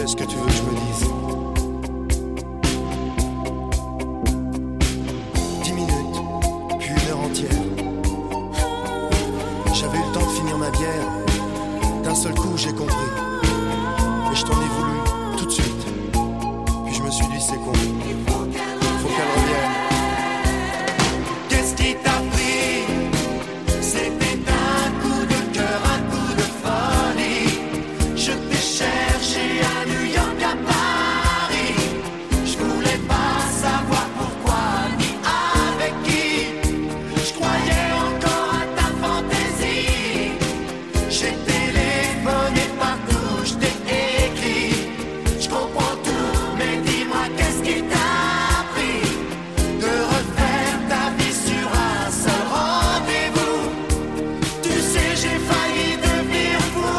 Qu'est-ce que tu veux que je me dise? 10 minutes, puis 1 heure entière. J'avais eu le temps de finir ma bière. D'un seul coup j'ai compris. Et je t'en ai voulu tout de suite. Puis je me suis dit c'est con. Faut qu'elle revienne. Qu'est-ce qui t'a pris? C'était un coup de cœur, un coup de folie. Je t'ai cherché à New York, à Paris. Je voulais pas savoir pourquoi ni avec qui. Je croyais encore à ta fantaisie. J'ai téléphoné partout, je t'ai écrit. Je comprends tout, mais dis-moi qu'est-ce qui t'a pris de refaire ta vie sur un seul rendez-vous. Tu sais, j'ai failli devenir fou.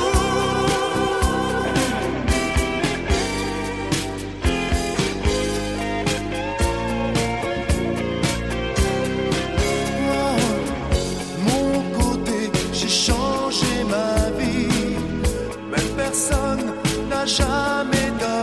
Mon côté, j'ai changé ma vie. Mais personne n'a jamais donné